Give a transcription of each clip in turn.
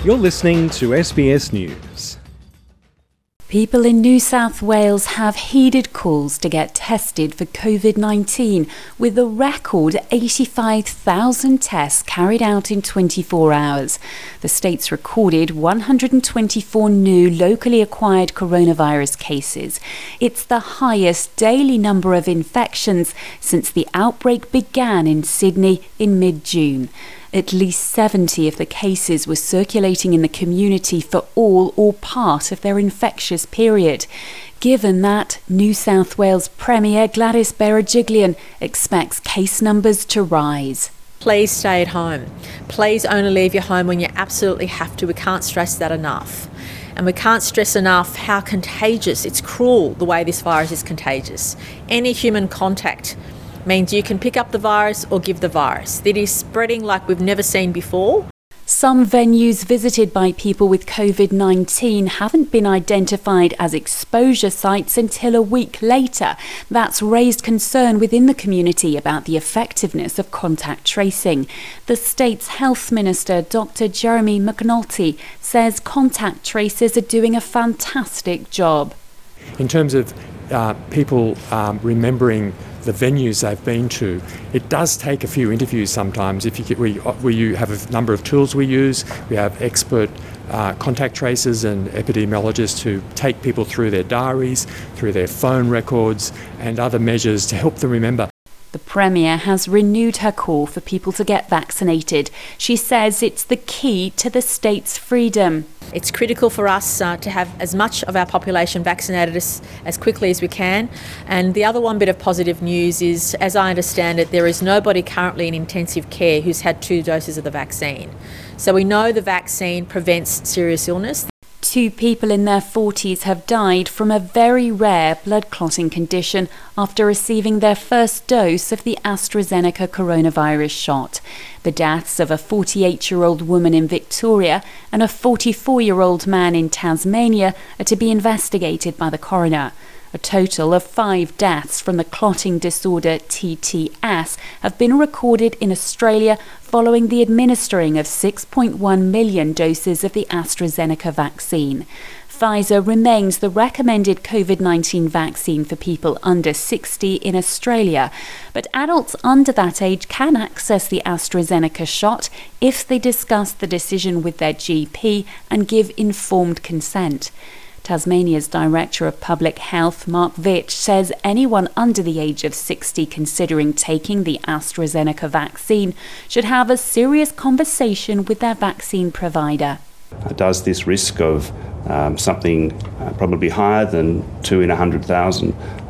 You're listening to SBS News. People in New South Wales have heeded calls to get tested for COVID-19, with a record 85,000 tests carried out in 24 hours. The state's recorded 124 new locally acquired coronavirus cases. It's the highest daily number of infections since the outbreak began in Sydney in mid-June. At least 70 of the cases were circulating in the community for all or part of their infectious period. Given that, New South Wales Premier Gladys Berejiklian expects case numbers to rise. Please stay at home. Please only leave your home when you absolutely have to. We can't stress that enough. And we can't stress enough how contagious, it's cruel the way this virus is contagious. Any human contact means you can pick up the virus or give the virus. It is spreading like we've never seen before. Some venues visited by people with COVID-19 haven't been identified as exposure sites until a week later. That's raised concern within the community about the effectiveness of contact tracing. The state's health minister, Dr. Jeremy McNulty, says contact tracers are doing a fantastic job. In terms of people remembering the venues they've been to, it does take a few interviews sometimes. We have a number of tools we use. We have expert contact tracers and epidemiologists who take people through their diaries, through their phone records and other measures to help them remember. The Premier has renewed her call for people to get vaccinated. She says it's the key to the state's freedom. It's critical for us to have as much of our population vaccinated as quickly as we can. And the other one bit of positive news is, as I understand it, there is nobody currently in intensive care who's had 2 doses of the vaccine. So we know the vaccine prevents serious illness. 2 people in their 40s have died from a very rare blood clotting condition after receiving their first dose of the AstraZeneca coronavirus shot. The deaths of a 48-year-old woman in Victoria and a 44-year-old man in Tasmania are to be investigated by the coroner. A total of 5 deaths from the clotting disorder TTS have been recorded in Australia following the administering of 6.1 million doses of the AstraZeneca vaccine. Pfizer remains the recommended COVID-19 vaccine for people under 60 in Australia, but adults under that age can access the AstraZeneca shot if they discuss the decision with their GP and give informed consent. Tasmania's Director of Public Health, Mark Vitch, says anyone under the age of 60 considering taking the AstraZeneca vaccine should have a serious conversation with their vaccine provider. Does this risk of something probably higher than 2 in 100,000,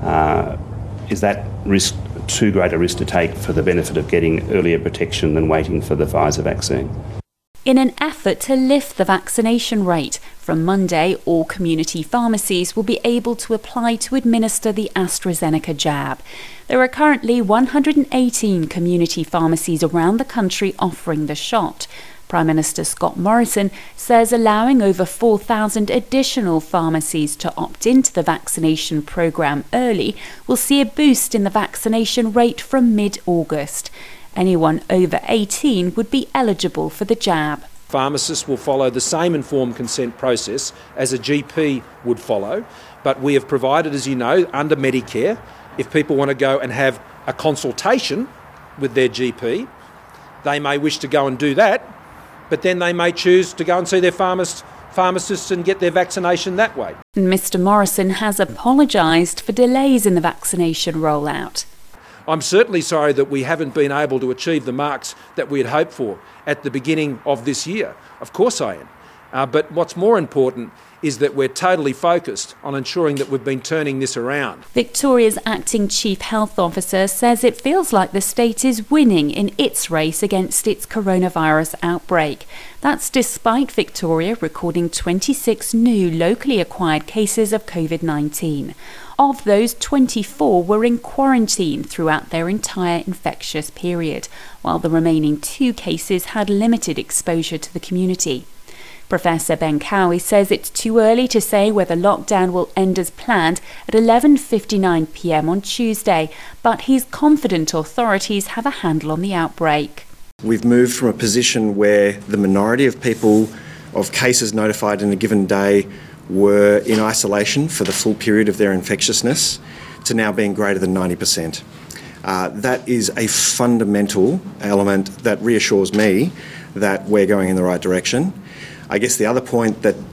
is that risk too great a risk to take for the benefit of getting earlier protection than waiting for the Pfizer vaccine? In an effort to lift the vaccination rate, from Monday, all community pharmacies will be able to apply to administer the AstraZeneca jab. There are currently 118 community pharmacies around the country offering the shot. Prime Minister Scott Morrison says allowing over 4,000 additional pharmacies to opt into the vaccination programme early will see a boost in the vaccination rate from mid-August. Anyone over 18 would be eligible for the jab. Pharmacists will follow the same informed consent process as a GP would follow, but we have provided, as you know, under Medicare, if people want to go and have a consultation with their GP, they may wish to go and do that, but then they may choose to go and see their pharmacists and get their vaccination that way. Mr Morrison has apologised for delays in the vaccination rollout. I'm certainly sorry that we haven't been able to achieve the marks that we had hoped for at the beginning of this year. Of course I am. But what's more important is that we're totally focused on ensuring that we've been turning this around. Victoria's acting chief health officer says it feels like the state is winning in its race against its coronavirus outbreak. That's despite Victoria recording 26 new locally acquired cases of COVID-19. Of those, 24 were in quarantine throughout their entire infectious period, while the remaining 2 cases had limited exposure to the community. Professor Ben Cowie says it's too early to say whether lockdown will end as planned at 11:59 p.m. on Tuesday, but he's confident authorities have a handle on the outbreak. We've moved from a position where the minority of people of cases notified in a given day were in isolation for the full period of their infectiousness to now being greater than 90%. That is a fundamental element that reassures me that we're going in the right direction. I guess the other point that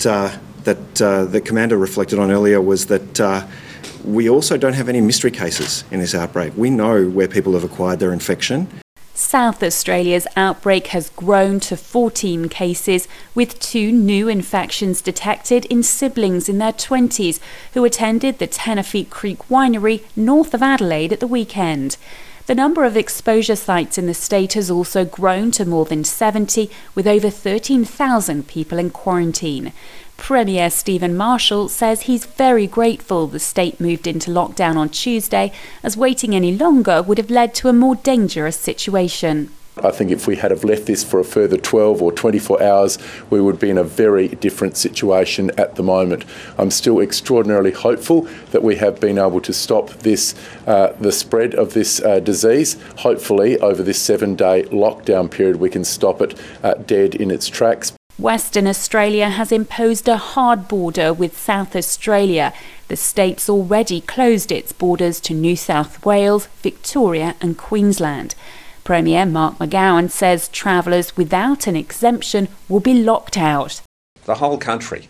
the Commander reflected on earlier was that we also don't have any mystery cases in this outbreak. We know where people have acquired their infection. South Australia's outbreak has grown to 14 cases, with 2 new infections detected in siblings in their 20s who attended the Tenerife Creek Winery north of Adelaide at the weekend. The number of exposure sites in the state has also grown to more than 70, with over 13,000 people in quarantine. Premier Stephen Marshall says he's very grateful the state moved into lockdown on Tuesday, as waiting any longer would have led to a more dangerous situation. I think if we had have left this for a further 12 or 24 hours, we would be in a very different situation at the moment. I'm still extraordinarily hopeful that we have been able to stop this, the spread of this disease. Hopefully, over this 7-day lockdown period, we can stop it dead in its tracks. Western Australia has imposed a hard border with South Australia. The state's already closed its borders to New South Wales, Victoria and Queensland. Premier Mark McGowan says travellers without an exemption will be locked out. The whole country,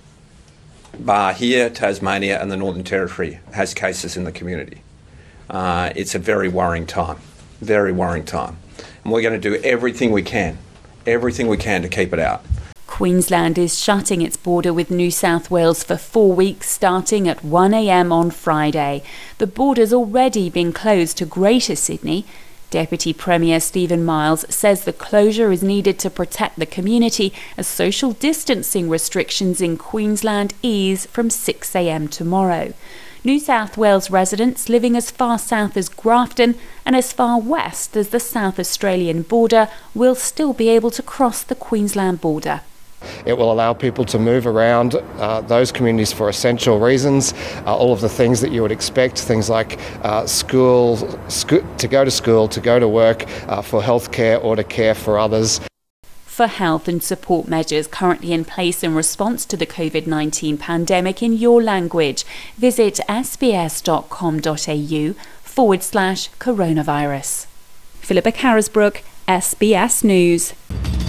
bar here, Tasmania and the Northern Territory, has cases in the community. It's a very worrying time, very worrying time. And we're going to do everything we can to keep it out. Queensland is shutting its border with New South Wales for 4 weeks, starting at 1 a.m. on Friday. The border's already been closed to Greater Sydney. Deputy Premier Stephen Miles says the closure is needed to protect the community as social distancing restrictions in Queensland ease from 6 a.m. tomorrow. New South Wales residents living as far south as Grafton and as far west as the South Australian border will still be able to cross the Queensland border. It will allow people to move around those communities for essential reasons, all of the things that you would expect, things like school, to go to school, to go to work, for healthcare or to care for others. For health and support measures currently in place in response to the COVID-19 pandemic in your language, visit sbs.com.au/coronavirus. Philippa Carisbrook, SBS News.